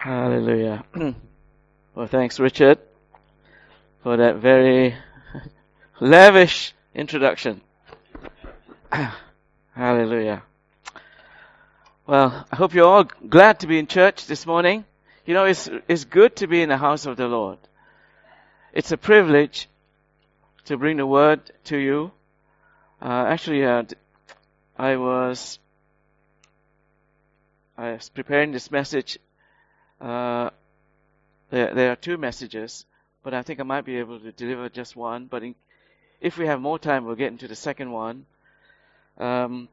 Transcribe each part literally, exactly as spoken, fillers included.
Hallelujah. Well, thanks, Richard, for that very lavish introduction. Hallelujah. Well, I hope you're all glad to be in church this morning. You know, it's it's good to be in the house of the Lord. It's a privilege to bring the word to you. Uh, actually, uh, I was I was preparing this message. Uh, there, there are two messages, but I think I might be able to deliver just one. But in, if we have more time, we'll get into the second one. Um,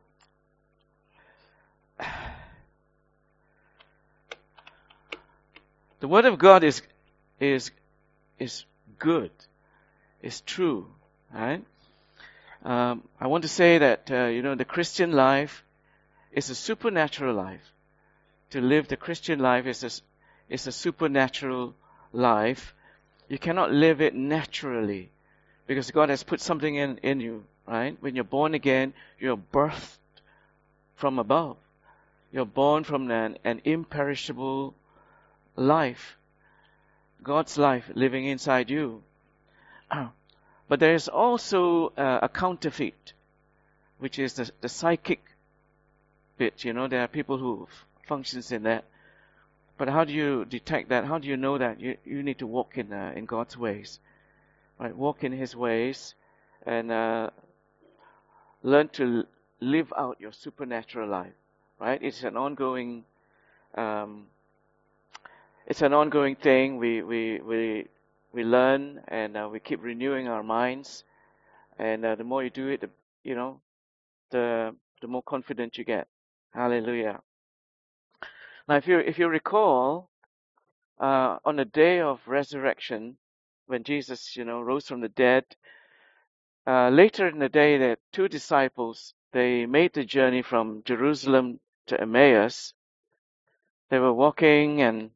the Word of God is is is good, is true, right? Um, I want to say that uh, you know the Christian life is a supernatural life. To live the Christian life is a is a supernatural life. You cannot live it naturally because God has put something in in you, right? When you're born again, you're birthed from above. You're born from an, an imperishable life, God's life living inside you. But there is also uh, a counterfeit, which is the, the psychic bit. You know, there are people who f- functions in that. But how do you detect that? How do you know that? You you need to walk in uh, in God's ways, right? Walk in His ways, and uh, learn to live out your supernatural life, right? It's an ongoing, um, it's an ongoing thing. We we we we learn and uh, we keep renewing our minds, and uh, the more you do it, the, you know, the the more confident you get. Hallelujah. Now, if you if you recall, uh, on the day of resurrection, when Jesus, you know, rose from the dead, uh, later in the day, the two disciples, they made the journey from Jerusalem to Emmaus. They were walking and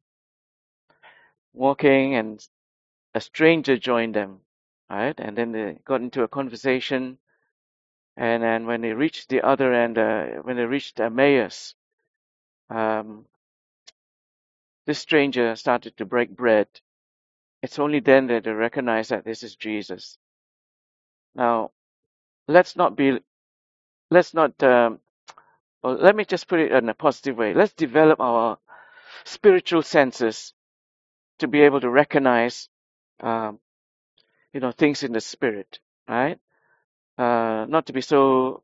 walking, and a stranger joined them, right? And then they got into a conversation. And then when they reached the other end, uh, when they reached Emmaus, um, this stranger started to break bread. It's only then that they recognized that this is Jesus. Now, let's not be, let's not, um, well, let me just put it in a positive way. Let's develop our spiritual senses to be able to recognize, um, you know, things in the spirit, right? Uh, not to be so,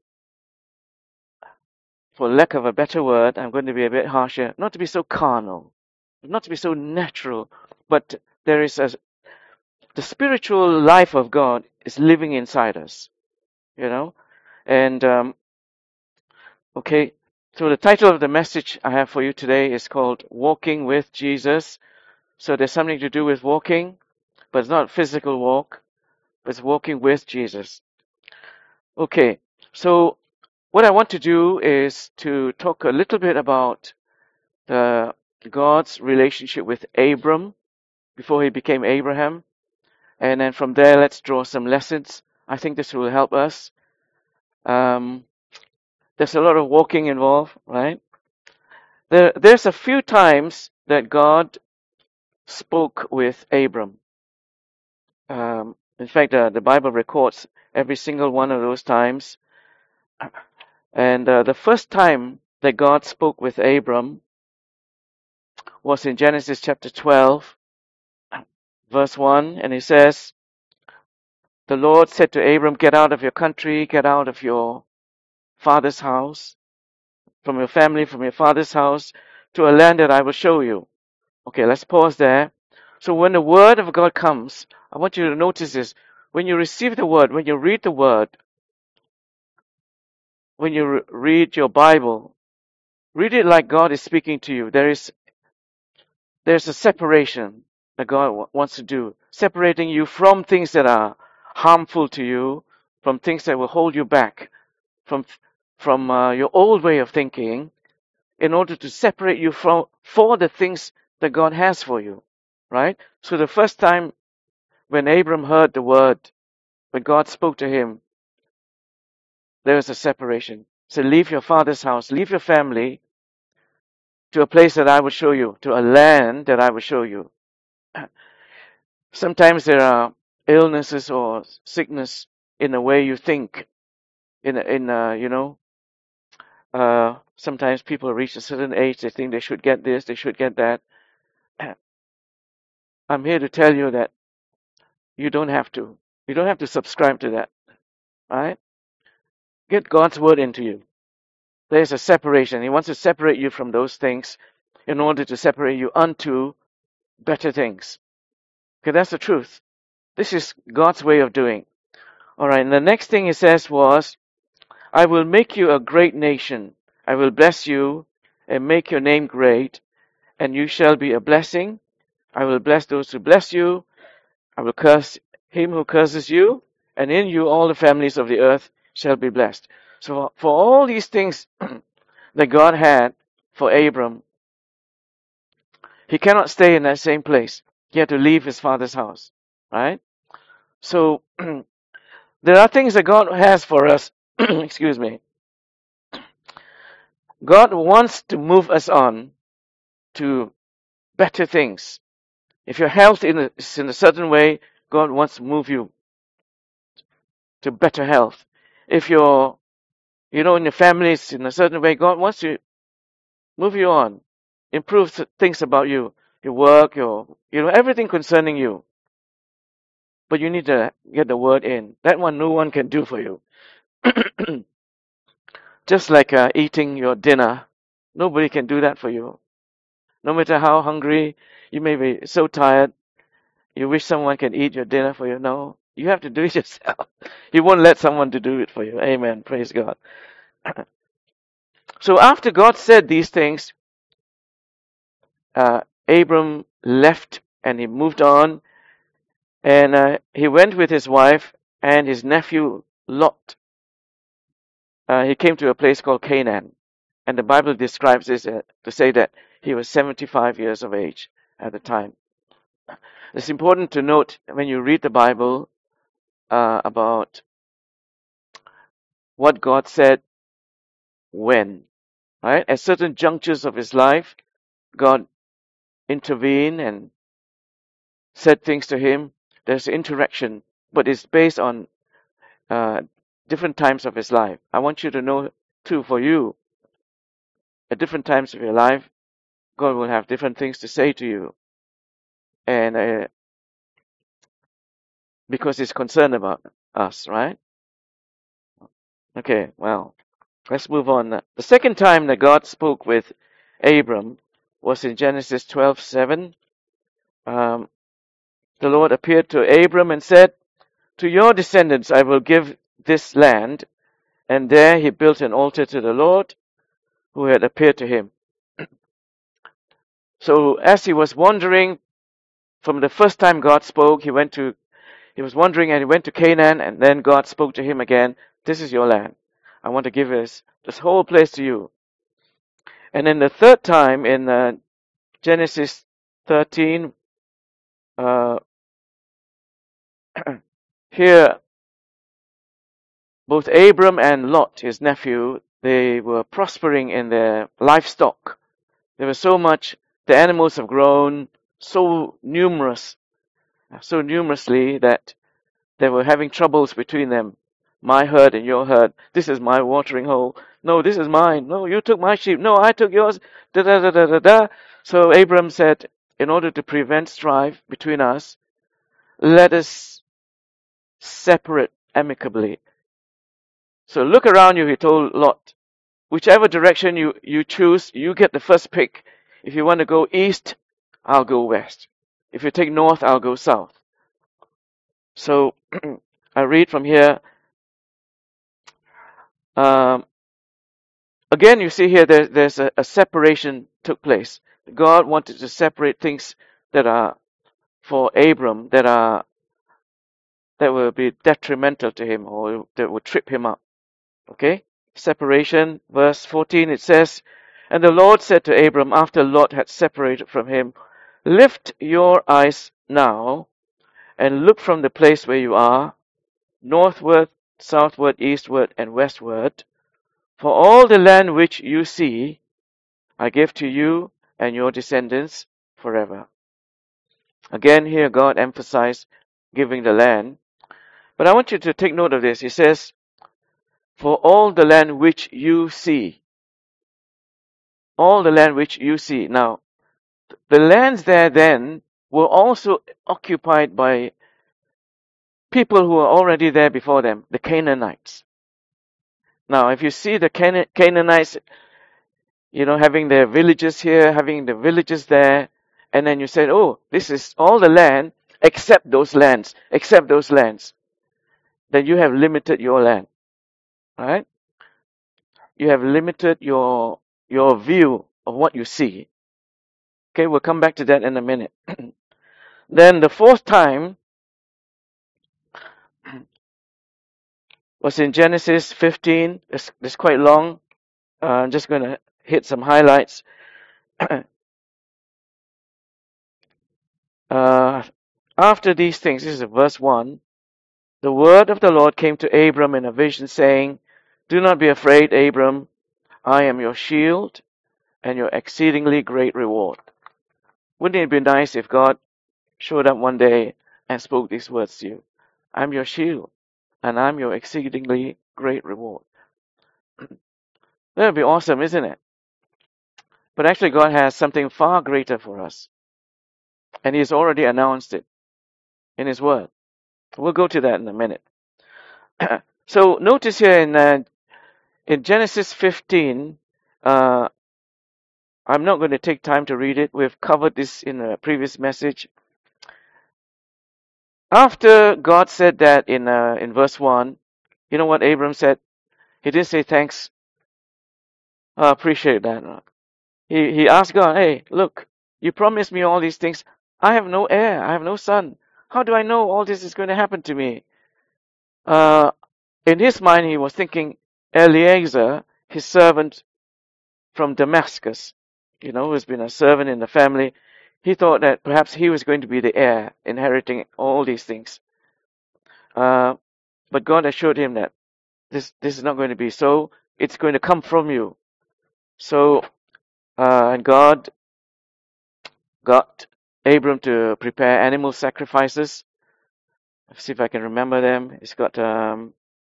for lack of a better word, I'm going to be a bit harsher, not to be so carnal, not to be so natural, but there is a, the spiritual life of God is living inside us, you know, and, um, okay, so the title of the message I have for you today is called Walking with Jesus. So there's something to do with walking, but it's not a physical walk, but it's walking with Jesus. Okay, so what I want to do is to talk a little bit about the God's relationship with Abram before he became Abraham. And then from there, let's draw some lessons. I think this will help us. Um, there's a lot of walking involved, right? There, there's a few times that God spoke with Abram. Um, in fact, uh, the Bible records every single one of those times. And uh, the first time that God spoke with Abram was in Genesis chapter twelve, verse one. And he says, the Lord said to Abram, get out of your country, get out of your father's house, from your family, from your father's house, to a land that I will show you. Okay, let's pause there. So when the word of God comes, I want you to notice this. When you receive the word, when you read the word, when you re- read your Bible, read it like God is speaking to you. There is there's a separation that God w- wants to do, separating you from things that are harmful to you, from things that will hold you back, from from uh, your old way of thinking, in order to separate you from for the things that God has for you, right? So the first time when Abram heard the word, when God spoke to him, there was a separation. So leave your father's house, leave your family, to a place that I would show you, to a land that I would show you. Sometimes there are illnesses or sickness in the way you think. In in uh, you know, uh, sometimes people reach a certain age, they think they should get this, they should get that. I'm here to tell you that you don't have to. You don't have to subscribe to that. Right? Get God's word into you. There's a separation. He wants to separate you from those things in order to separate you unto better things. Okay, that's the truth. This is God's way of doing. All right, and the next thing he says was, I will make you a great nation. I will bless you and make your name great, and you shall be a blessing. I will bless those who bless you. I will curse him who curses you, and in you all the families of the earth shall be blessed. So for all these things that God had for Abram, he cannot stay in that same place. He had to leave his father's house, right? So there are things that God has for us. Excuse me. God wants to move us on to better things. If your health is in a certain way, God wants to move you to better health. If you're, you know, in your family is in a certain way, God wants to move you on, improve things about you, your work, your, you know, everything concerning you. But you need to get the word in. That one no one can do for you. Just like uh, eating your dinner, nobody can do that for you. No matter how hungry, you may be so tired, you wish someone can eat your dinner for you. No, you have to do it yourself. You won't let someone to do it for you. Amen. Praise God. So after God said these things, uh, Abram left and he moved on, and uh, he went with his wife and his nephew Lot. Uh, he came to a place called Canaan, and the Bible describes this uh, to say that he was seventy-five years of age at the time. It's important to note when you read the Bible uh, about what God said when, right? At certain junctures of his life, God intervened and said things to him. There's interaction, but it's based on uh, different times of his life. I want you to know, too, for you, at different times of your life, God will have different things to say to you. And uh, because he's concerned about us, right? Okay, well, let's move on. The second time that God spoke with Abram was in Genesis twelve seven. Um, the Lord appeared to Abram and said, to your descendants I will give this land. And there he built an altar to the Lord who had appeared to him. So as he was wandering, from the first time God spoke, he went to, he was wandering and he went to Canaan, and then God spoke to him again. This is your land. I want to give this, this whole place to you. And then the third time in uh, Genesis thirteen, uh, here both Abram and Lot, his nephew, they were prospering in their livestock. There was so much, the animals have grown so numerous, so numerously that they were having troubles between them. My herd and your herd. This is my watering hole. No, this is mine. No, you took my sheep. No, I took yours. Da da da da da da. So Abram said, in order to prevent strife between us, let us separate amicably. So look around you, he told Lot. Whichever direction you, you choose, you get the first pick. If you want to go east, I'll go west. If you take north, I'll go south. So I read from here. Um, again, you see here there, there's a, a separation took place. God wanted to separate things that are for Abram, that are that will be detrimental to him or that will trip him up. Okay? Separation, verse fourteen, it says, and the Lord said to Abram after Lot had separated from him, lift your eyes now and look from the place where you are, northward, southward, eastward, and westward. For all the land which you see, I give to you and your descendants forever. Again, here God emphasized giving the land. But I want you to take note of this. He says, for all the land which you see. All the land which you see. Now, the lands there then were also occupied by people who were already there before them, the Canaanites. Now, if you see the Cana- Canaanites, you know, having their villages here, having the villages there, and then you said, oh, this is all the land except those lands, except those lands, then you have limited your land, right? You have limited your your view of what you see. Okay, we'll come back to that in a minute. Then the fourth time was in Genesis fifteen. It's, it's quite long. Uh, I'm just going to hit some highlights. uh, after these things, this is verse one, the word of the Lord came to Abram in a vision, saying, do not be afraid, Abram. I am your shield and your exceedingly great reward. Wouldn't it be nice if God showed up one day and spoke these words to you? I'm your shield and I'm your exceedingly great reward. That would be awesome, isn't it? But actually, God has something far greater for us. And He's already announced it in His Word. We'll go to that in a minute. So notice here in uh, in Genesis fifteen, uh, I'm not going to take time to read it. We've covered this in a previous message. After God said that in uh, in verse one, you know what Abram said? He didn't say thanks. I appreciate that. He he asked God, hey, look, you promised me all these things. I have no heir. I have no son. How do I know all this is going to happen to me? Uh, in his mind, he was thinking Eliezer, his servant from Damascus, you know, who's been a servant in the family. He thought that perhaps he was going to be the heir, inheriting all these things. Uh, but God assured him that this this is not going to be so. It's going to come from you. So, uh, and God got Abram to prepare animal sacrifices. Let's see if I can remember them. He's got um,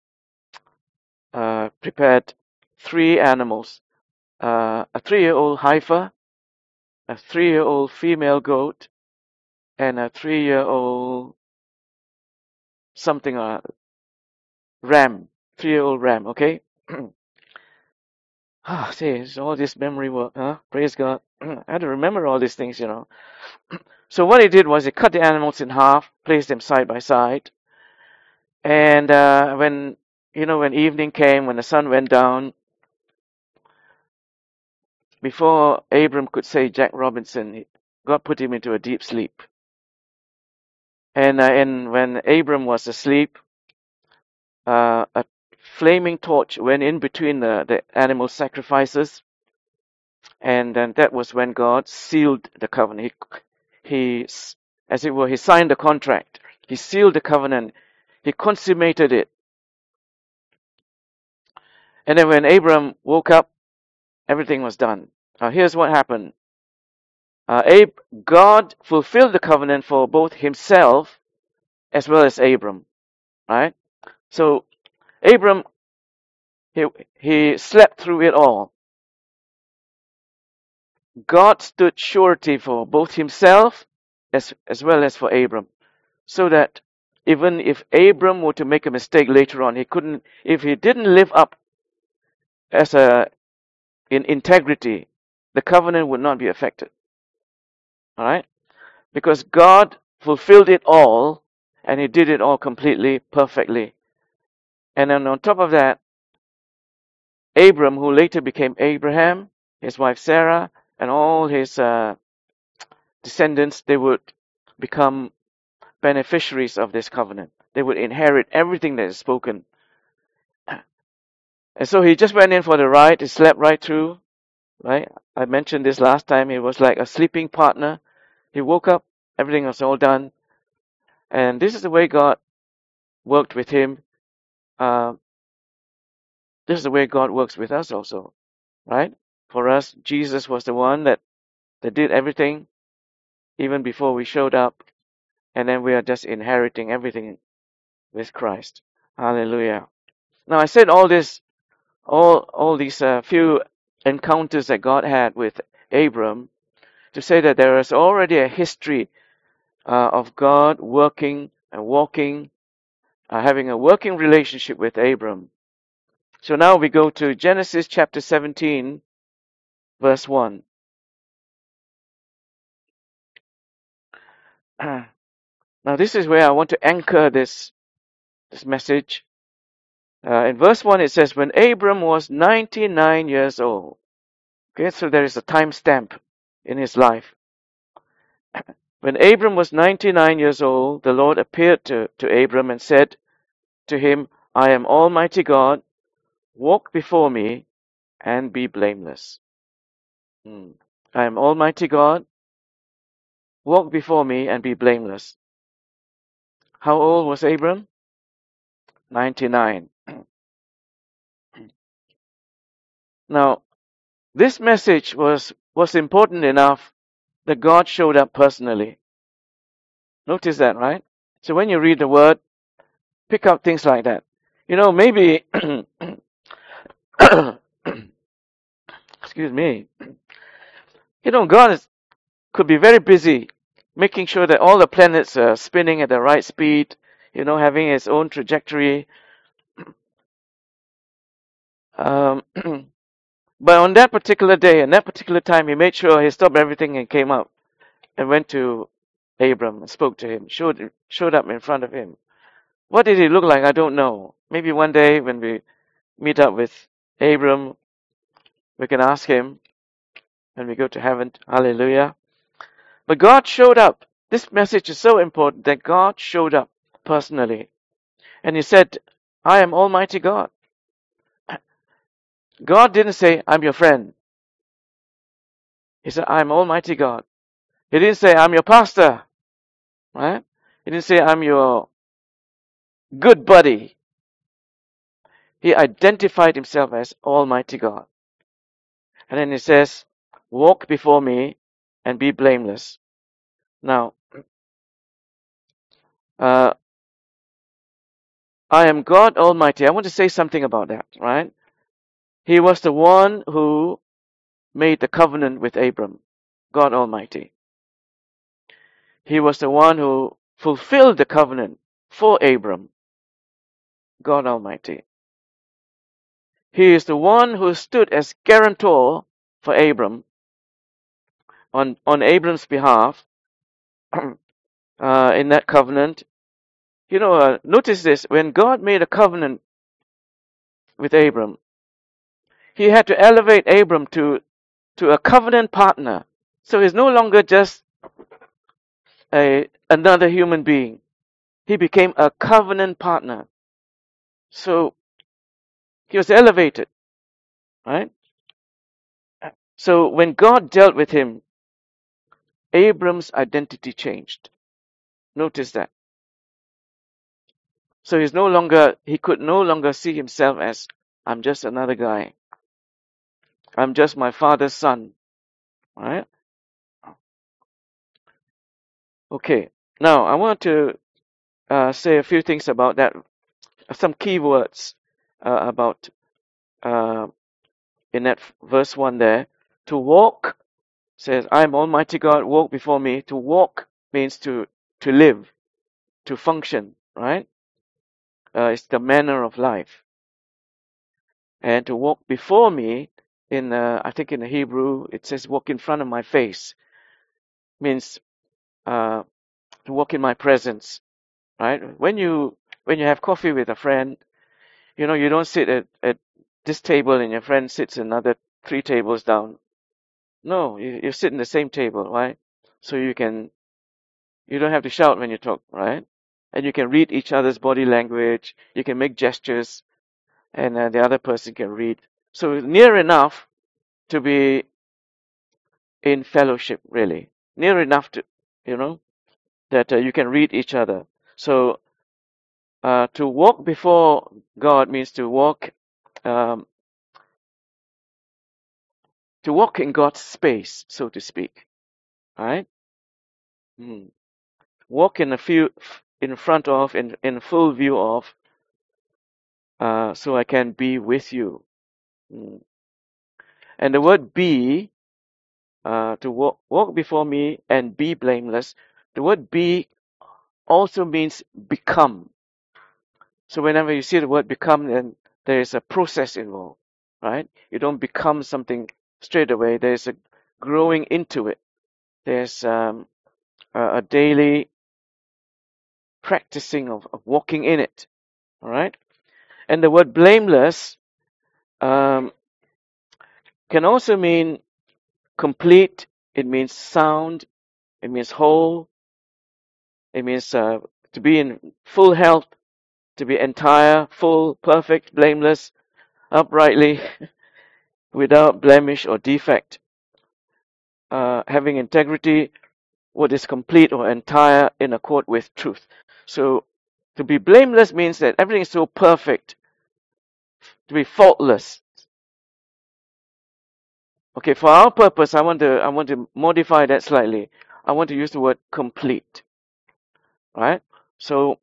uh, prepared three animals. Uh, a three-year-old heifer, a three-year-old female goat, and a three-year-old something, uh, ram, three-year-old ram, okay? Ah, see, it's all this memory work, huh? Praise God. I had to remember all these things, you know. So what he did was he cut the animals in half, placed them side by side, and uh, when, you know, when evening came, when the sun went down, before Abram could say Jack Robinson, God put him into a deep sleep. And, uh, and when Abram was asleep, uh, a flaming torch went in between the, the animal sacrifices. And then that was when God sealed the covenant. He, he, as it were, he signed the contract. He sealed the covenant. He consummated it. And then when Abram woke up, everything was done. Now here's what happened. Uh, Ab- God fulfilled the covenant for both himself as well as Abram. Right? So Abram, he, he slept through it all. God stood surety for both himself as, as well as for Abram. So that even if Abram were to make a mistake later on, he couldn't, if he didn't live up as a, in integrity, the covenant would not be affected. Alright? Because God fulfilled it all, and he did it all completely, perfectly. And then on top of that, Abram, who later became Abraham, his wife Sarah, and all his uh, descendants, they would become beneficiaries of this covenant. They would inherit everything that is spoken. And so he just went in for the ride. He slept right through, right? I mentioned this last time. He was like a sleeping partner. He woke up, everything was all done. And this is the way God worked with him. Uh, this is the way God works with us also, right? For us, Jesus was the one that, that did everything even before we showed up. And then we are just inheriting everything with Christ. Hallelujah. Now I said all this, all, all these uh, few encounters that God had with Abram to say that there is already a history uh, of God working and walking, uh, having a working relationship with Abram. So now we go to Genesis chapter seventeen, verse one. Now this is where I want to anchor this, this message. Uh, in verse one it says, when Abram was ninety-nine years old. Okay, so there is a time stamp in his life. When Abram was ninety-nine years old, the Lord appeared to, to Abram and said to him, I am Almighty God, walk before me and be blameless. Hmm. I am Almighty God, walk before me and be blameless. How old was Abram? ninety-nine. Now, this message was, was important enough that God showed up personally. Notice that, right? So when you read the word, pick up things like that. You know, maybe, excuse me, you know, God is, could be very busy making sure that all the planets are spinning at the right speed, you know, having its own trajectory. Um, but on that particular day, and that particular time, he made sure he stopped everything and came up and went to Abram and spoke to him, showed, showed up in front of him. What did he look like? I don't know. Maybe one day when we meet up with Abram, we can ask him when we go to heaven. Hallelujah. But God showed up. This message is so important that God showed up personally. And he said, I am Almighty God. God didn't say, I'm your friend. He said, I'm Almighty God. He didn't say, I'm your pastor. Right? He didn't say, I'm your good buddy. He identified himself as Almighty God. And then he says, walk before me and be blameless. Now, uh, I am God Almighty. I want to say something about that, right? He was the one who made the covenant with Abram, God Almighty. He was the one who fulfilled the covenant for Abram, God Almighty. He is the one who stood as guarantor for Abram on, on Abram's behalf uh, in that covenant. You know, uh, notice this. When God made a covenant with Abram, he had to elevate Abram to, to a covenant partner. So he's no longer just a, another human being. He became a covenant partner. So he was elevated, right? So when God dealt with him, Abram's identity changed. Notice that. So he's no longer, he could no longer see himself as, I'm just another guy. I'm just my father's son. Right? Okay. Now I want to uh, say a few things about that. Some key words uh, about uh, in that verse one there. To walk says, I am Almighty God, walk before me. To walk means to, to live, to function, right? Uh, it's the manner of life. And to walk before me, in uh, I think in the Hebrew, it says walk in front of my face. Means uh, to walk in my presence, right? When you when you have coffee with a friend, you know, you don't sit at, at this table and your friend sits another three tables down. No, you, you sit in the same table, right? So you can, you don't have to shout when you talk, right? And you can read each other's body language. You can make gestures, and uh, the other person can read. So near enough to be in fellowship, really. Near enough to, you know, that uh, you can read each other. So uh, to walk before God means to walk um, to walk in God's space, so to speak. Right? Mm. Walk in a few, in front of, in, in full view of, uh, so I can be with you. Mm. And the word be, uh, to walk, walk before me and be blameless. The word be also means become. So whenever you see the word become, then there is a process involved, right? You don't become something straight away. There's a growing into it. There's um, a, a daily practicing of, of walking in it, all right? And the word blameless um, can also mean complete. It means sound. It means whole. It means uh, to be in full health, to be entire, full, perfect, blameless, uprightly, without blemish or defect, uh, having integrity, what is complete or entire in accord with truth. So to be blameless means that everything is so perfect, to be faultless. Okay, for our purpose, I want to I want to modify that slightly. I want to use the word complete. Right? So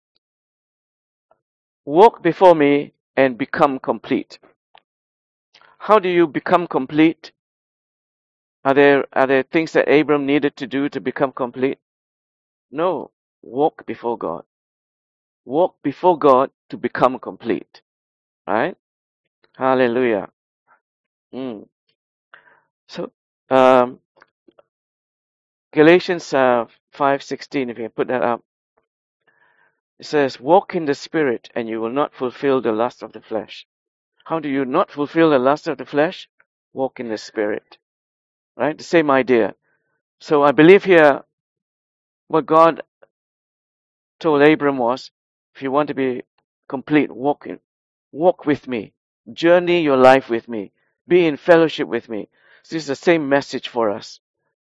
walk before me and become complete. How do you become complete? Are there are there things that Abram needed to do to become complete? No. Walk before God. Walk before God to become complete. Right? Hallelujah. Mm. So um, Galatians uh, five sixteen, if you put that up, it says, "Walk in the Spirit, and you will not fulfill the lust of the flesh." How do you not fulfill the lust of the flesh? Walk in the Spirit. Right? The same idea. So I believe here what God told Abram was, if you want to be complete, walk in, walk with me, journey your life with me, be in fellowship with me. This is the same message for us.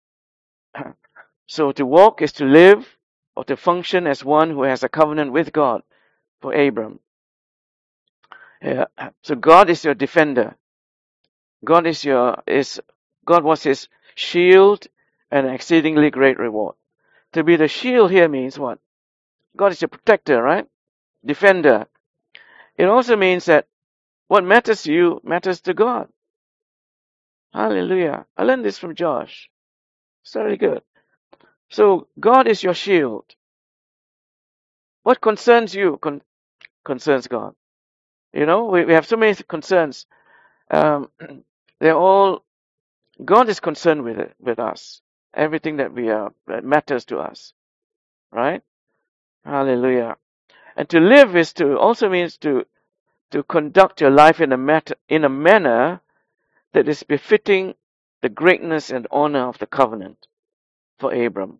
So to walk is to live or to function as one who has a covenant with God for Abram. Yeah. So God is your defender. God is your is God was his shield and an exceedingly great reward. To be the shield here means what? God is your protector, right? Defender. It also means that what matters to you matters to God. Hallelujah. I learned this from Josh. It's very good. So God is your shield. What concerns you con- concerns God. You know, we, we have so many concerns. Um, they're all, God is concerned with it, with us. Everything that we are, that matters to us. Right? Hallelujah. And to live is to, also means to, to conduct your life in a matter, in a manner that is befitting the greatness and honor of the covenant for Abram.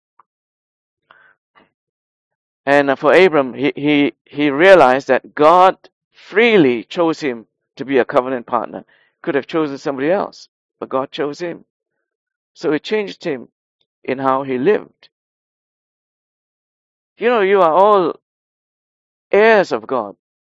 And for Abram, he, he, he realized that God freely chose him to be a covenant partner. Could have chosen somebody else, but God chose him. So it changed him in how he lived. You know, you are all heirs of God.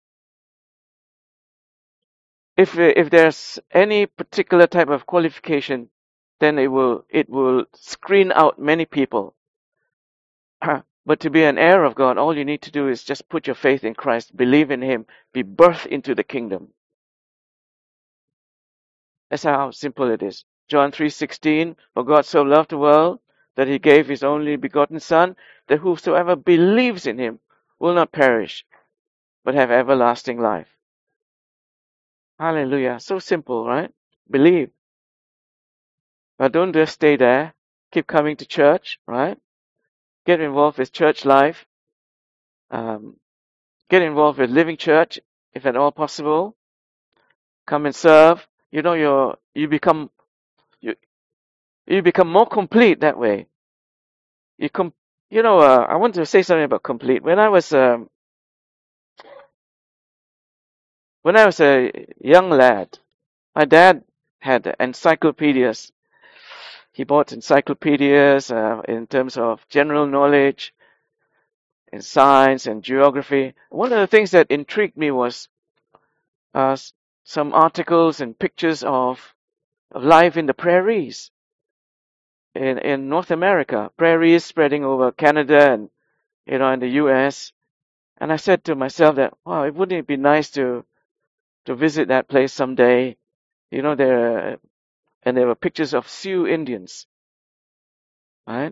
If if there's any particular type of qualification, then it will it will screen out many people. But to be an heir of God, all you need to do is just put your faith in Christ, believe in Him, be birthed into the kingdom. That's how simple it is. John three sixteen, for God so loved the world that He gave His only begotten Son, that whosoever believes in Him will not perish, but have everlasting life. Hallelujah. So simple, right? Believe. But don't just stay there. Keep coming to church, right? Get involved with church life. Um, get involved with living church, if at all possible. Come and serve. You know, you're, you become, you, you become more complete that way. You com- you know, uh, I want to say something about complete. When I was, um, when I was a young lad, my dad had encyclopedias. He bought encyclopedias uh, in terms of general knowledge, in science and geography. One of the things that intrigued me was uh, some articles and pictures of of life in the prairies in, in North America, prairies spreading over Canada and, you know, in the U S. And I said to myself that, wow, it wouldn't it be nice to, to visit that place someday? You know, there, and there were pictures of Sioux Indians, right?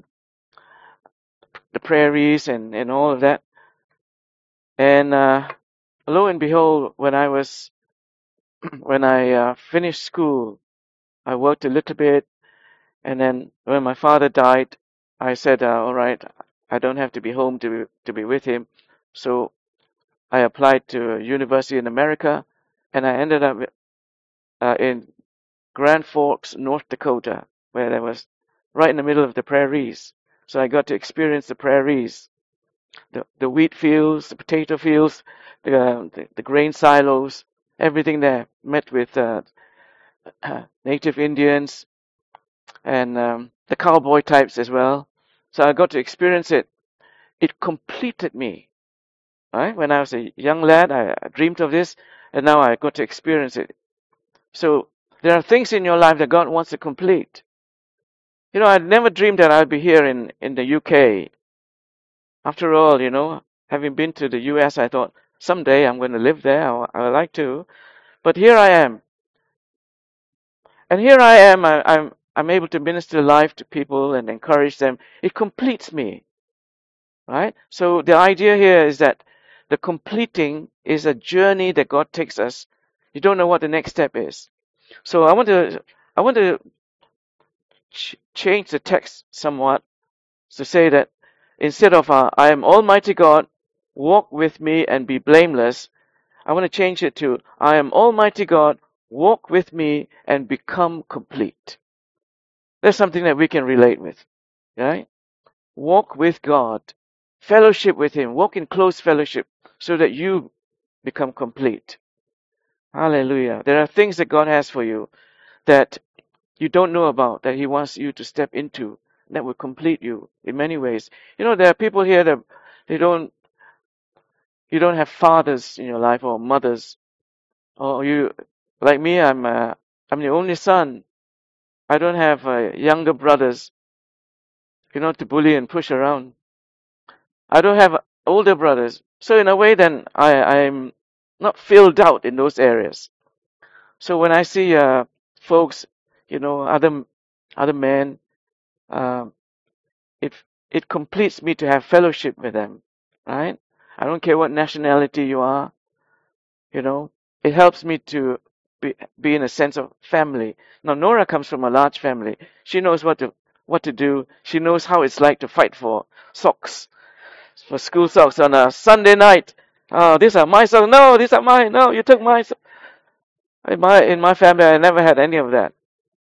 The prairies and, and all of that. And, uh, lo and behold, when I was, when I uh, finished school, I worked a little bit. And then when my father died, I said, uh, all right, I don't have to be home to be, to be with him. So I applied to a university in America, and I ended up uh, in Grand Forks, North Dakota, where there was right in the middle of the prairies. So I got to experience the prairies, the, the wheat fields, the potato fields, the, uh, the, the grain silos, everything there. Met with uh, uh, native Indians and um, the cowboy types as well. So I got to experience it. It completed me. Right? When I was a young lad, I, I dreamed of this, and now I got to experience it. So there are things in your life that God wants to complete. You know, I never dreamed that I'd be here in, in the U K. After all, you know, having been to the U S, I thought someday I'm going to live there. I, I would like to. But here I am. And here I am. I, I'm, I'm able to minister life to people and encourage them. It completes me. Right? So the idea here is that the completing is a journey that God takes us. You don't know what the next step is. So I want to, I want to ch- change the text somewhat to say that instead of uh, I am Almighty God, walk with me and be blameless, I want to change it to I am Almighty God, walk with me and become complete. That's something that we can relate with, right? Walk with God, fellowship with Him, walk in close fellowship so that you become complete. Hallelujah. There are things that God has for you that you don't know about, that He wants you to step into, that will complete you in many ways. You know, there are people here that they don't, you don't have fathers in your life or mothers, or you, like me, I'm, uh, I'm the only son. I don't have uh, younger brothers, you know, to bully and push around. I don't have older brothers. So in a way, then I, I'm not filled out in those areas. So when I see uh, folks, you know, other other men, um, it it completes me to have fellowship with them, right? I don't care what nationality you are, you know. It helps me to be be in a sense of family. Now Nora comes from a large family. She knows what to what to do. She knows how it's like to fight for socks, for school socks on a Sunday night. Oh, these are my socks. No, these are mine. No, you took my socks. In my in my family, I never had any of that.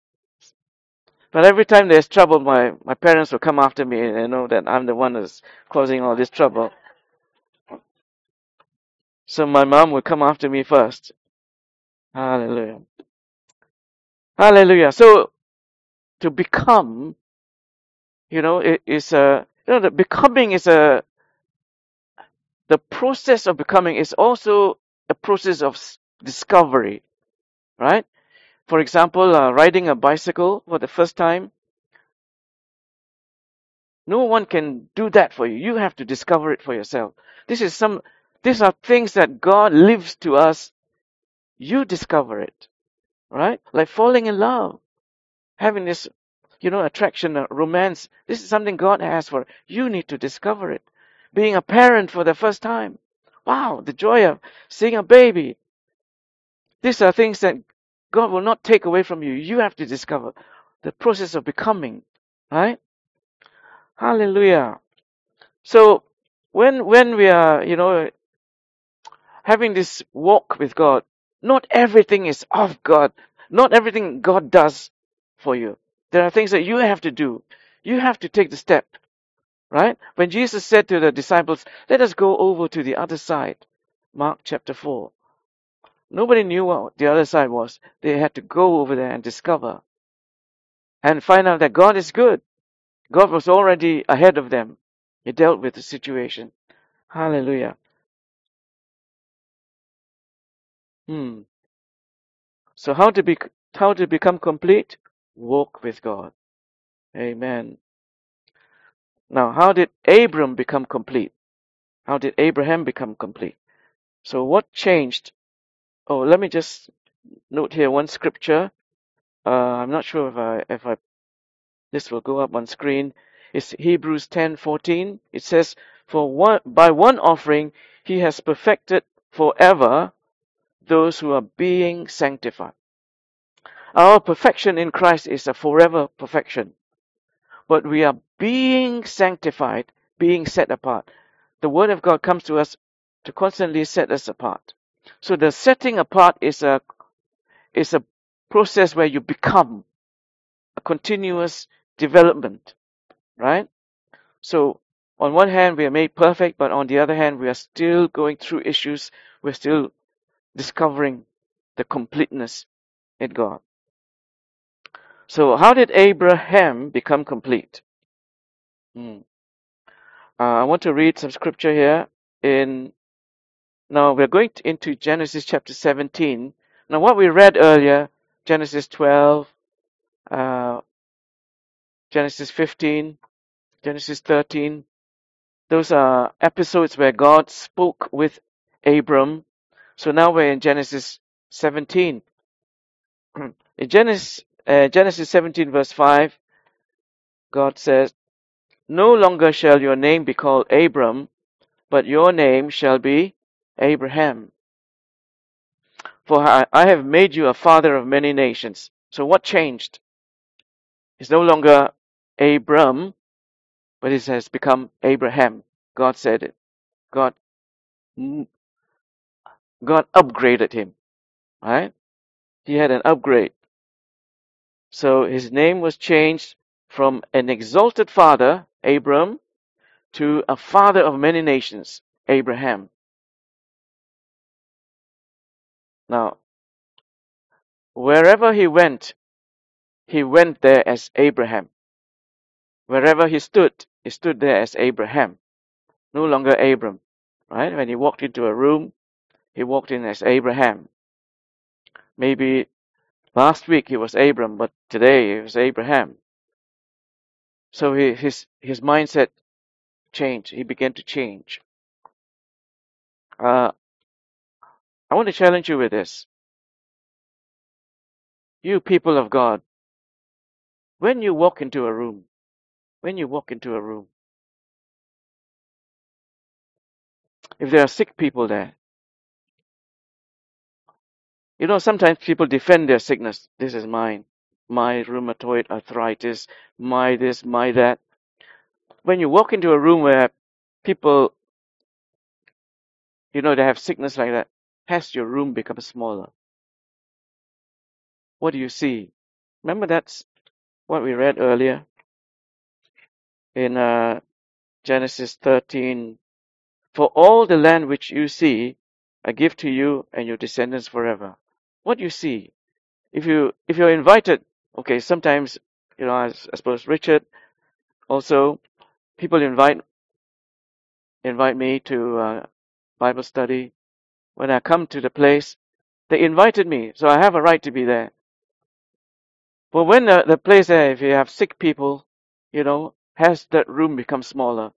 But every time there's trouble, my, my parents will come after me and they know that I'm the one that's causing all this trouble. So my mom would come after me first. Hallelujah. Hallelujah. So to become, you know, it is a, you know, the becoming is a, the process of becoming is also a process of discovery, right? For example, uh, riding a bicycle for the first time, no one can do that for you. You have to discover it for yourself. This is some, these are things that God lives to us. You discover it, right? Like falling in love, having this, you know, attraction, uh, romance. This is something God has for you. Need to discover it. Being a parent for the first time. Wow, the joy of seeing a baby. These are things that God will not take away from you. You have to discover the process of becoming, right? Hallelujah. So when when we are, you know, having this walk with God, not everything is of God. Not everything God does for you. There are things that you have to do. You have to take the step, right? When Jesus said to the disciples, let us go over to the other side, Mark chapter four. Nobody knew what the other side was. They had to go over there and discover and find out that God is good. God was already ahead of them. He dealt with the situation. Hallelujah. Hmm. So how to be How to become complete? Walk with God. Amen. Now, how did Abram become complete? How did Abraham become complete? So what changed? Oh, let me just note here one scripture. Uh, I'm not sure if I, if I, this will go up on screen. It's Hebrews ten fourteen. It says, "For one, by one offering, he has perfected forever those who are being sanctified." Our perfection in Christ is a forever perfection. But we are being sanctified, being set apart. The Word of God comes to us to constantly set us apart. So the setting apart is a is a process where you become a continuous development, right? So on one hand, we are made perfect, but on the other hand, we are still going through issues. We're still discovering the completeness in God. So how did Abraham become complete? Hmm. Uh, I want to read some scripture here. In now we're going to, into Genesis chapter seventeen. Now what we read earlier, Genesis twelve, uh, Genesis fifteen, Genesis thirteen. Those are episodes where God spoke with Abram. So now we're in Genesis seventeen. In Genesis, uh, Genesis seventeen verse five, God says, "No longer shall your name be called Abram, but your name shall be Abraham. For I, I have made you a father of many nations." So what changed? It's no longer Abram, but it has become Abraham. God said it. God, God upgraded him, right? He had an upgrade. So his name was changed from an exalted father, Abram, to a father of many nations, Abraham. Now, wherever he went, he went there as Abraham. Wherever he stood, he stood there as Abraham, no longer Abram, right? When he walked into a room, he walked in as Abraham. Maybe last week he was Abram, but today he was Abraham. So he, his his mindset changed. He began to change. Uh, I want to challenge you with this. You people of God, when you walk into a room, when you walk into a room, if there are sick people there, you know, sometimes people defend their sickness. This is mine. My rheumatoid arthritis, my this, my that. When you walk into a room where people, you know, they have sickness like that, has your room become smaller? What do you see? Remember that's what we read earlier in uh, Genesis thirteen. "For all the land which you see, I give to you and your descendants forever." What you see? If you if you're invited, okay, sometimes, you know, I, I suppose Richard also, people invite invite me to uh, Bible study. When I come to the place, they invited me, so I have a right to be there. But when the, the place there, if you have sick people, you know, has that room become smaller?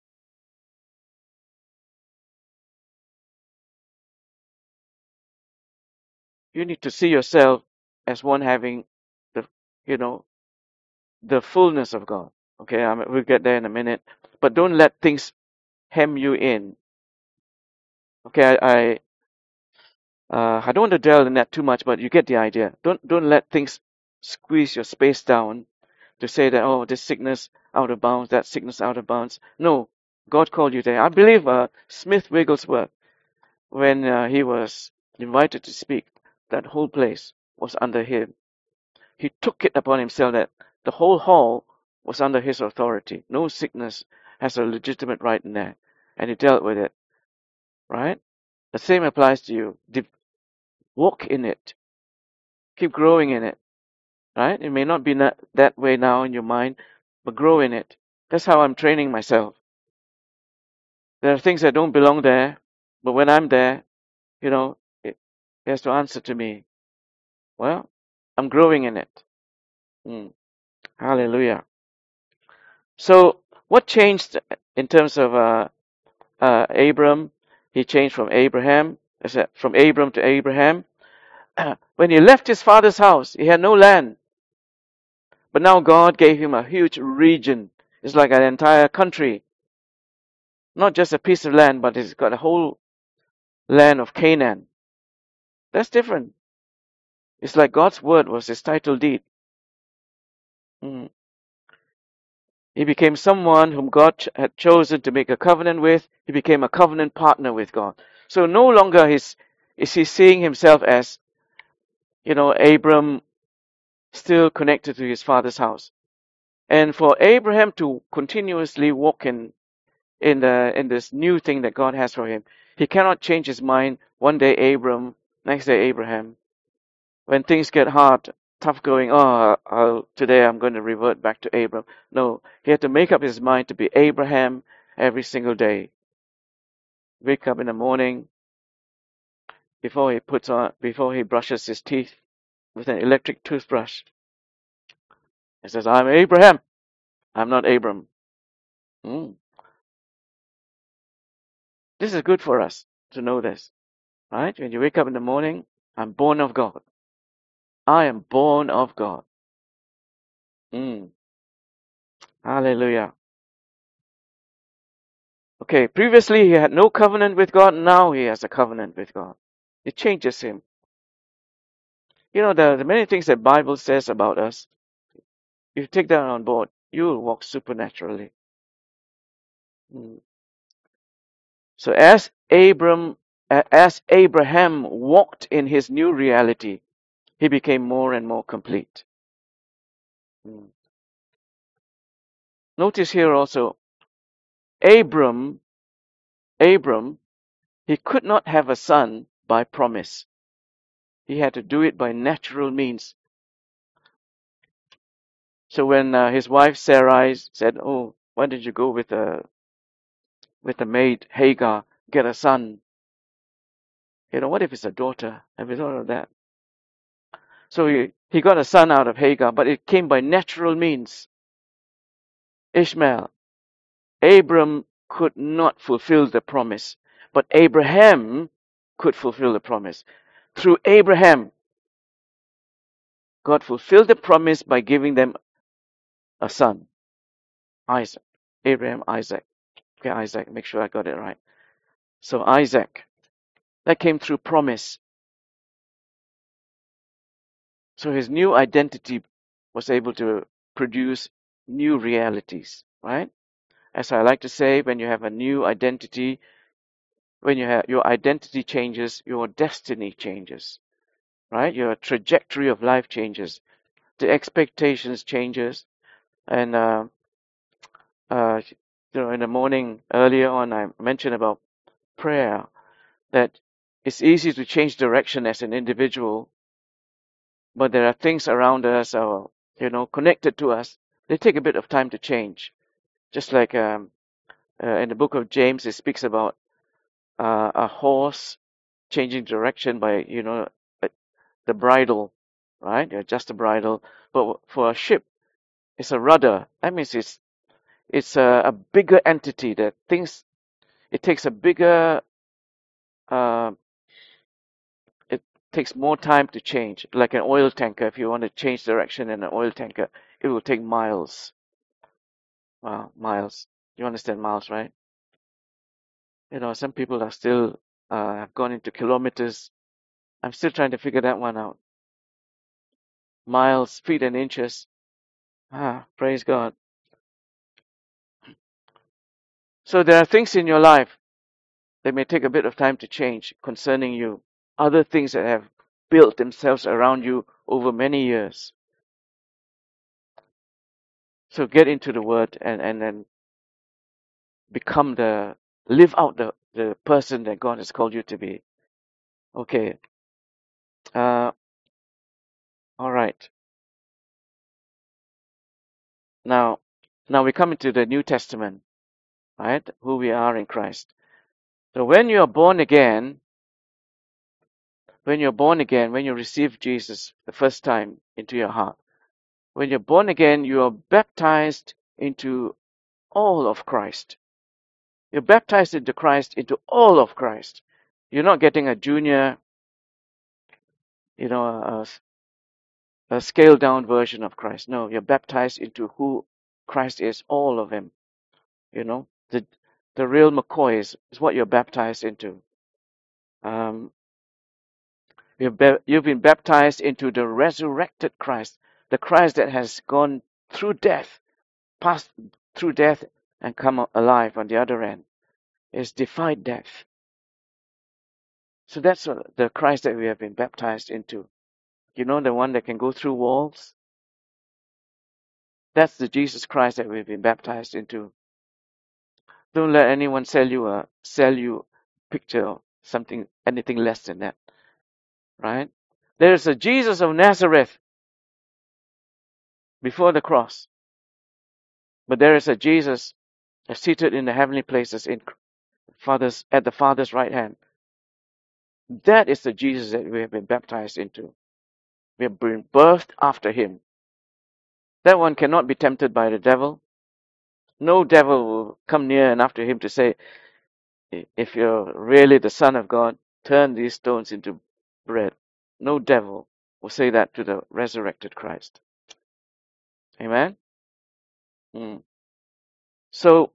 You need to see yourself as one having the, you know, the fullness of God. Okay, I mean, we'll get there in a minute. But don't let things hem you in. Okay, I, I Uh, I don't want to delve in that too much, but you get the idea. Don't don't let things squeeze your space down to say that, oh, this sickness out of bounds, that sickness out of bounds. No, God called you there. I believe uh, Smith Wigglesworth, when uh, he was invited to speak, that whole place was under him. He took it upon himself that the whole hall was under his authority. No sickness has a legitimate right in there, and he dealt with it. Right? The same applies to you. De- walk in it. Keep growing in it, right? It may not be that, that way now in your mind, but grow in it. That's how I'm training myself. There are things that don't belong there, but when I'm there, you know, it, it has to answer to me. Well, I'm growing in it. Mm. Hallelujah. So what changed in terms of uh, uh, Abram? He changed from Abraham, from Abram to Abraham. When he left his father's house, he had no land. But now God gave him a huge region. It's like an entire country. Not just a piece of land, but he's got a whole land of Canaan. That's different. It's like God's word was his title deed. Mm. He became someone whom God ch- had chosen to make a covenant with. He became a covenant partner with God. So no longer is, is he seeing himself as, you know, Abram still connected to his father's house. And for Abraham to continuously walk in in the in this new thing that God has for him, he cannot change his mind. One day Abram, next day Abraham. When things get hard, tough going, oh, I'll, today I'm going to revert back to Abram. No, he had to make up his mind to be Abraham every single day. Wake up in the morning, before he puts on, before he brushes his teeth with an electric toothbrush. He says, I'm Abraham. I'm not Abram. Mm. This is good for us to know this, right? When you wake up in the morning, I'm born of God. I am born of God. Mm. Hallelujah. Okay, previously he had no covenant with God. Now he has a covenant with God. It changes him. You know, the, the many things that Bible says about us, if you take that on board, you will walk supernaturally. Mm. So as Abram, as Abraham walked in his new reality, he became more and more complete. Mm. Notice here also, Abram, Abram, he could not have a son by promise. He had to do it by natural means. So when uh, his wife Sarai said, "Oh, why did you go with a with a maid Hagar, get a son? You know, what if it's a daughter?" Have you thought of that? So he, he got a son out of Hagar, but it came by natural means. Ishmael. Abram could not fulfill the promise, but Abraham could fulfill the promise. Through Abraham, God fulfilled the promise by giving them a son, Isaac. Abraham, Isaac. Okay, Isaac, make sure I got it right. So Isaac, that came through promise. So his new identity was able to produce new realities, right? As I like to say, when you have a new identity, when you have your identity changes, your destiny changes, right? Your trajectory of life changes, the expectations changes, and uh, uh, you know, in the morning earlier on, I mentioned about prayer, that it's easy to change direction as an individual, but there are things around us, or you know, connected to us. They take a bit of time to change. Just like um, uh, in the book of James, it speaks about uh, a horse changing direction by, you know, the bridle, right? You adjust the bridle. But for a ship, it's a rudder. That means it's it's a, a bigger entity that thinks it takes a bigger uh, it takes more time to change. Like an oil tanker, if you want to change direction in an oil tanker, it will take miles. Wow, miles. You understand miles, right? You know, some people are still uh, have gone into kilometers. I'm still trying to figure that one out. Miles, feet, and inches. Ah, praise God. So there are things in your life that may take a bit of time to change concerning you. Other things that have built themselves around you over many years. So get into the Word and and then become the live out the the person that God has called you to be. Okay. Uh, all right. Now, now we come into the New Testament, right? Who we are in Christ. So when you are born again, when you're born again, when you receive Jesus the first time into your heart, when you're born again, you are baptized into all of Christ. You're baptized into Christ, into all of Christ. You're not getting a junior, you know, a, a scaled down version of Christ. No, you're baptized into who Christ is, all of Him. You know, the the real McCoy is, is what you're baptized into. Um, you've, be, you've been baptized into the resurrected Christ, the Christ that has gone through death, passed through death, and come alive on the other end. It's defied death. So that's what the Christ that we have been baptized into. You know, the one that can go through walls? That's the Jesus Christ that we've been baptized into. Don't let anyone sell you a sell you a picture of something, anything less than that. Right? There is a Jesus of Nazareth before the cross. But there is a Jesus seated in the heavenly places in Father's at the Father's right hand. That is the Jesus that we have been baptized into. We have been birthed after Him. That one cannot be tempted by the devil. No devil will come near enough to him to say, if you're really the Son of God, turn these stones into bread. No devil will say that to the resurrected Christ. Amen? Mm. So,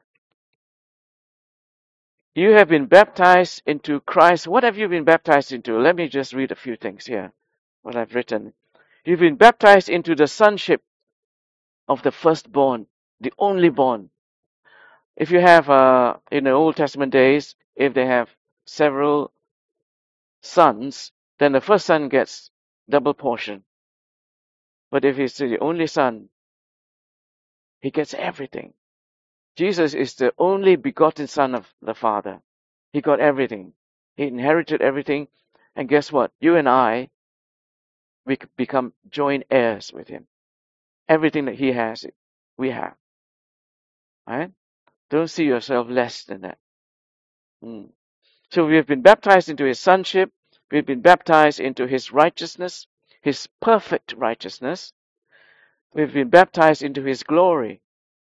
you have been baptized into Christ. What have you been baptized into? Let me just read a few things here, what I've written. You've been baptized into the sonship of the firstborn, the only born. If you have, uh, in the Old Testament days, if they have several sons, then the first son gets double portion. But if he's the only son, he gets everything. Jesus is the only begotten Son of the Father. He got everything. He inherited everything. And guess what? You and I, we become joint heirs with Him. Everything that He has, we have. Right? Don't see yourself less than that. Mm. So we have been baptized into His sonship. We've been baptized into His righteousness, His perfect righteousness. We've been baptized into His glory.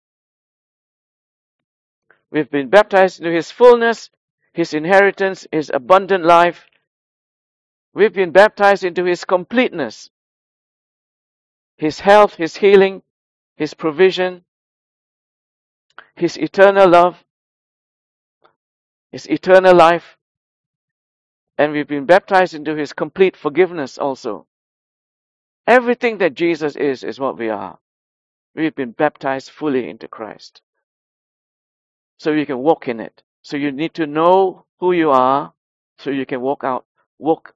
We've been baptized into His fullness, His inheritance, His abundant life. We've been baptized into His completeness, His health, His healing, His provision, His eternal love, His eternal life. And we've been baptized into His complete forgiveness also. Everything that Jesus is, is what we are. We've been baptized fully into Christ. So you can walk in it. So you need to know who you are so you can walk out, walk,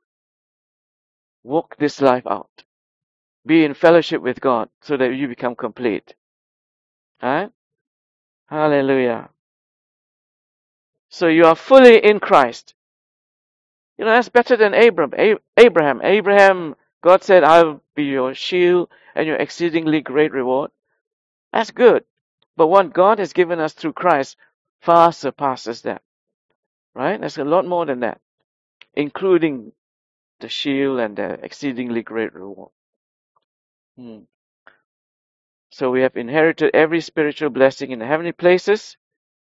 walk this life out. Be in fellowship with God so that you become complete. Alright? Hallelujah. So you are fully in Christ. You know, that's better than Abraham. Abraham, Abraham, God said, I'll be your shield and your exceedingly great reward. That's good. But what God has given us through Christ far surpasses that. Right? There's a lot more than that, including the shield and the exceedingly great reward. Hmm. So we have inherited every spiritual blessing in the heavenly places.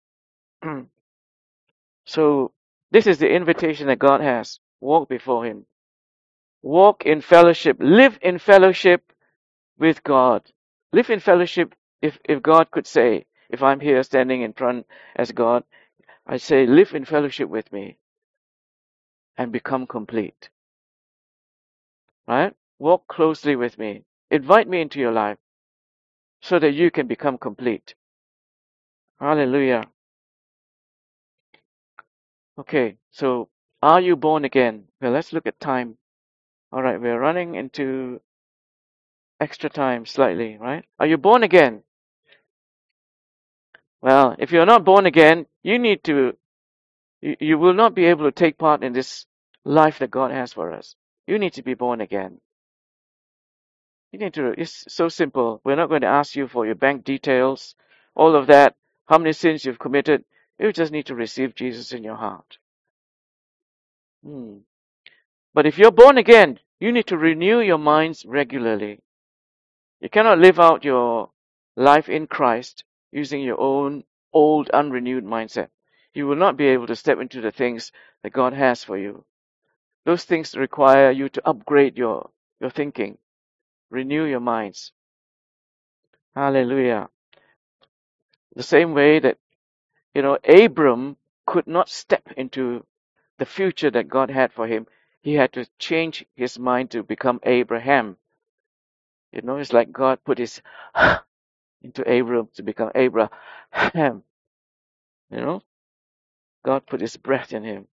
So this is the invitation that God has. Walk before Him. Walk in fellowship. Live in fellowship with God. Live in fellowship. If, if God could say, if I'm here standing in front as God, I say, live in fellowship with me and become complete. Right? Walk closely with me. Invite me into your life so that you can become complete. Hallelujah. Okay, so are you born again? Well, let's look at time. All right, we're running into extra time slightly, right? Are you born again? Well, if you're not born again, you need to, you, you will not be able to take part in this life that God has for us. You need to be born again. You need to, it's so simple. We're not going to ask you for your bank details, all of that, how many sins you've committed. You just need to receive Jesus in your heart. Hmm. But if you're born again, you need to renew your minds regularly. You cannot live out your life in Christ using your own old, unrenewed mindset. You will not be able to step into the things that God has for you. Those things require you to upgrade your, your thinking, renew your minds. Hallelujah. The same way that, you know, Abram could not step into the future that God had for him. He had to change his mind to become Abraham. You know, it's like God put his into Abram to become Abraham. You know, God put his breath in him.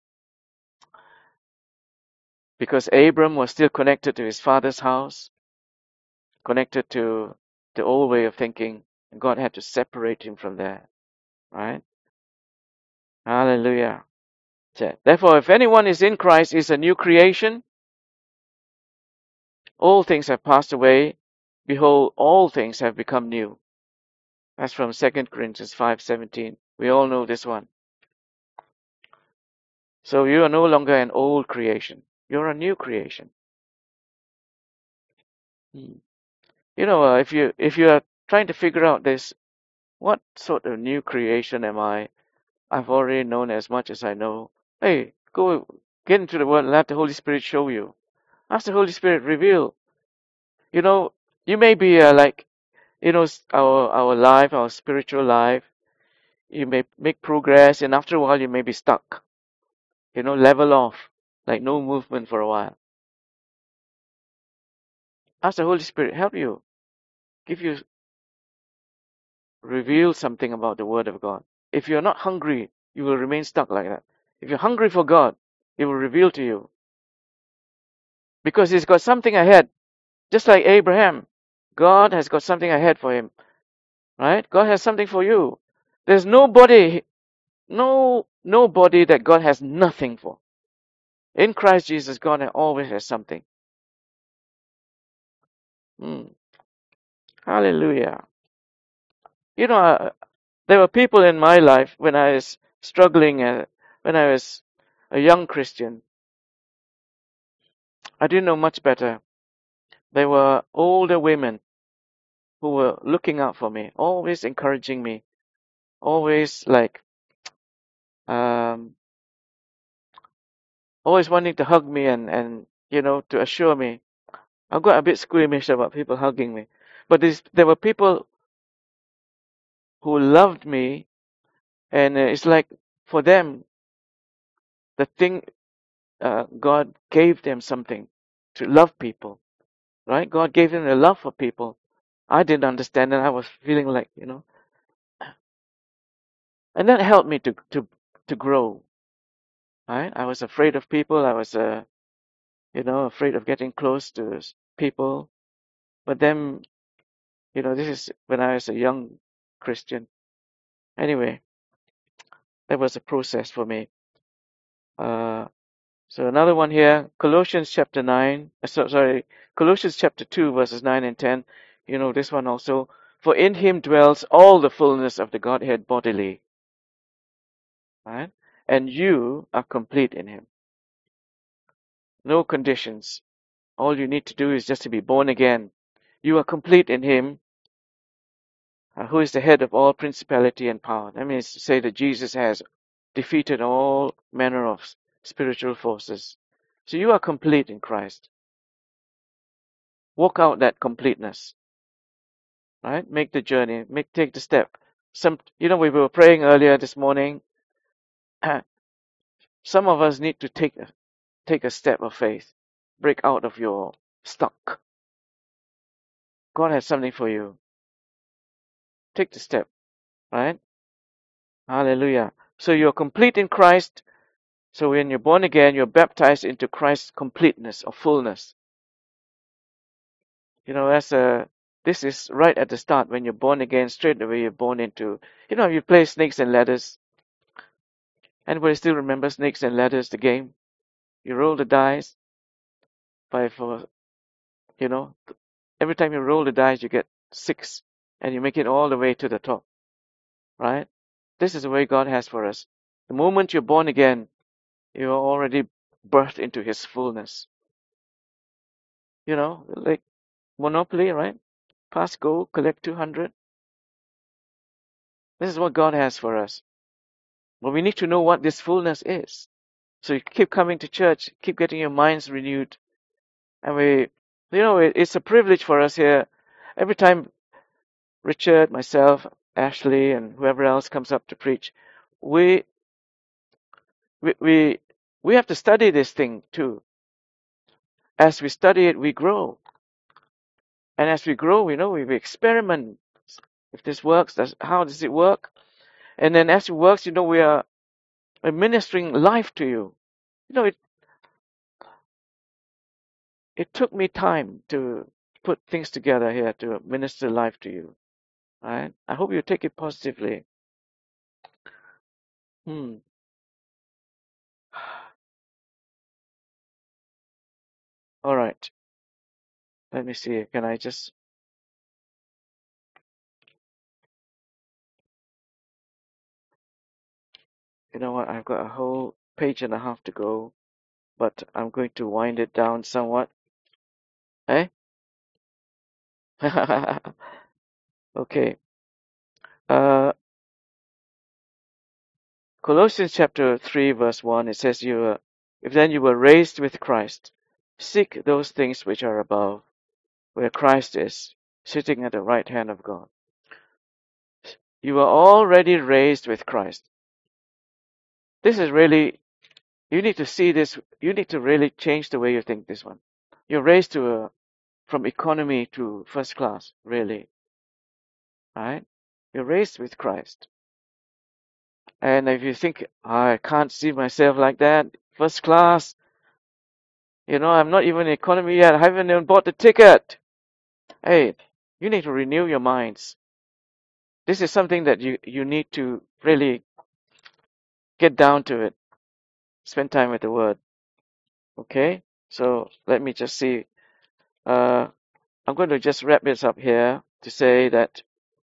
Because Abram was still connected to his father's house, connected to the old way of thinking, and God had to separate him from there. Right? Hallelujah. Therefore, if anyone is in Christ, is a new creation. All things have passed away. Behold, all things have become new. That's from Second Corinthians five seventeen. We all know this one. So you are no longer an old creation. You're a new creation. Hmm. You know, uh, if you if you are trying to figure out this, what sort of new creation am I? I've already known as much as I know. Hey, go get into the Word and let the Holy Spirit show you. Ask the Holy Spirit reveal. You know, you may be uh, like, you know, our our life, our spiritual life. You may make progress, and after a while, you may be stuck. You know, level off, like no movement for a while. Ask the Holy Spirit help you, give you, reveal something about the Word of God. If you're not hungry, you will remain stuck like that. If you're hungry for God, He will reveal to you. Because He's got something ahead. Just like Abraham, God has got something ahead for him. Right? God has something for you. There's nobody, no, nobody that God has nothing for. In Christ Jesus, God always has something. Hmm. Hallelujah. You know, uh, there were people in my life when I was struggling, uh, when I was a young Christian. I didn't know much better. There were older women who were looking out for me, always encouraging me, always like, um, always wanting to hug me and, and, you know, to assure me. I got a bit squeamish about people hugging me. But this, there were people who loved me, and uh, it's like for them, the thing, uh, God gave them something to love people, right? God gave them a love for people. I didn't understand, and I was feeling like, you know, and that helped me to to to grow. Right? I was afraid of people. I was, uh, you know, afraid of getting close to s- people. But then, you know, this is when I was a young Christian. Anyway, that was a process for me. Uh, so another one here, Colossians chapter nine. uh, So, sorry, Colossians chapter two, verses nine and ten. You know this one also. For in Him dwells all the fullness of the Godhead bodily. Right? And you are complete in Him. No conditions. All you need to do is just to be born again. You are complete in Him, uh, who is the head of all principality and power. That means to say that Jesus has defeated all manner of s- spiritual forces. So you are complete in Christ. Walk out that completeness, right? Make the journey. Make take the step. Some, you know, we were praying earlier this morning. Some of us need to take a, take a step of faith. Break out of your stuck. God has something for you. Take the step, right? Hallelujah. So you're complete in Christ. So when you're born again, you're baptized into Christ's completeness or fullness. You know, that's a, this is right at the start. When you're born again, straight away you're born into, you know, you play snakes and ladders. Anybody still remember snakes and ladders, the game? You roll the dice by for, you know, every time you roll the dice, you get six and you make it all the way to the top, right? This is the way God has for us. The moment you're born again, you're already birthed into His fullness. You know, like Monopoly, right? Pass go, collect two hundred. This is what God has for us. But we need to know what this fullness is. So you keep coming to church, keep getting your minds renewed. And we, you know, it, it's a privilege for us here. Every time Richard, myself, Ashley, and whoever else comes up to preach, we, we, we, we have to study this thing too. As we study it, we grow. And as we grow, we know we experiment. If this works, does, how does it work? And then as it works, you know, we are administering life to you. You know, it, it took me time to put things together here to minister life to you. Right? I hope you take it positively. Hmm. All right. Let me see. Can I just... You know what? I've got a whole page and a half to go, but I'm going to wind it down somewhat. Eh? Okay. Uh, Colossians chapter three, verse one, it says, "You, uh, if then you were raised with Christ, seek those things which are above, where Christ is, sitting at the right hand of God." You are already raised with Christ. This is really, you need to see this, you need to really change the way you think this one. You're raised to a, from economy to first class, really. Right? You're raised with Christ. And if you think, I can't see myself like that, first class, you know, I'm not even in economy yet, I haven't even bought the ticket. Hey, you need to renew your minds. This is something that you, you need to really get down to it. Spend time with the Word. Okay? So let me just see. Uh, I'm going to just wrap this up here to say that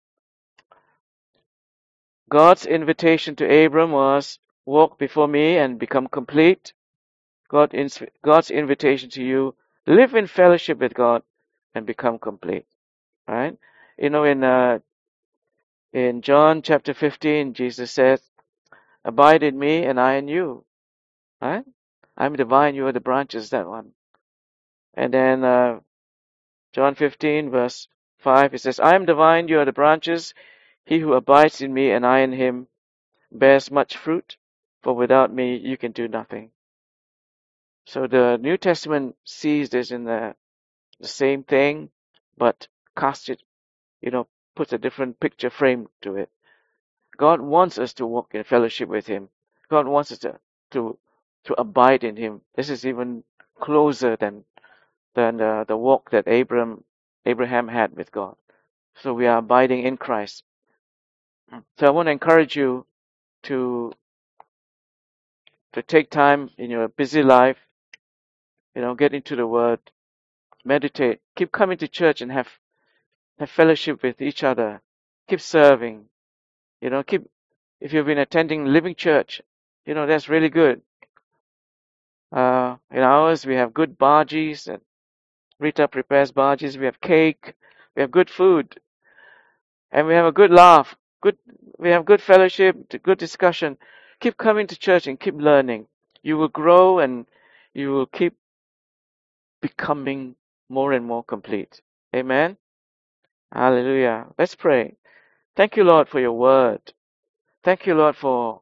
God's invitation to Abram was, walk before me and become complete. God, God's invitation to you, live in fellowship with God and become complete. Right? You know, in uh, in John chapter fifteen, Jesus says, "Abide in me and I in you." Right? I'm the vine, you are the branches, that one. And then uh, John fifteen, verse five, it says, "I am the vine, you are the branches. He who abides in me and I in him bears much fruit, for without me you can do nothing." So the New Testament sees this in the, the same thing, but casts it, you know, puts a different picture frame to it. God wants us to walk in fellowship with Him. God wants us to to, to abide in Him. This is even closer than than the, the walk that Abraham Abraham had with God. So we are abiding in Christ. So I want to encourage you to to take time in your busy life, you know, get into the Word, meditate, keep coming to church and have have fellowship with each other, keep serving, you know, keep, if you've been attending Living Church, you know, that's really good. Uh, in ours, we have good bhajis, and Rita prepares bhajis, we have cake, we have good food, and we have a good laugh, good, we have good fellowship, good discussion. Keep coming to church and keep learning. You will grow and you will keep becoming more and more complete. Amen. Hallelujah. Let's pray. Thank you, Lord, for your word. Thank you, Lord, for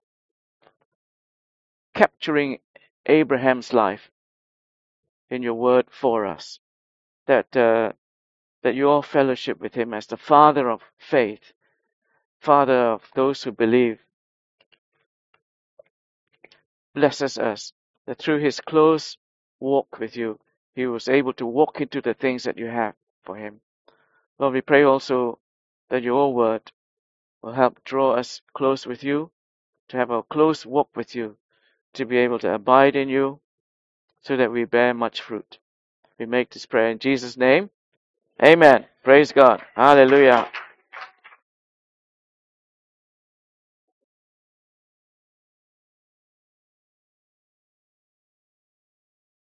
capturing Abraham's life in your word for us. That uh, that your fellowship with him as the father of faith, father of those who believe, blesses us. That through his close walk with you, he was able to walk into the things that you have for him. Lord, we pray also that your word will help draw us close with you, to have a close walk with you, to be able to abide in you, so that we bear much fruit. We make this prayer in Jesus' name. Amen. Praise God. Hallelujah.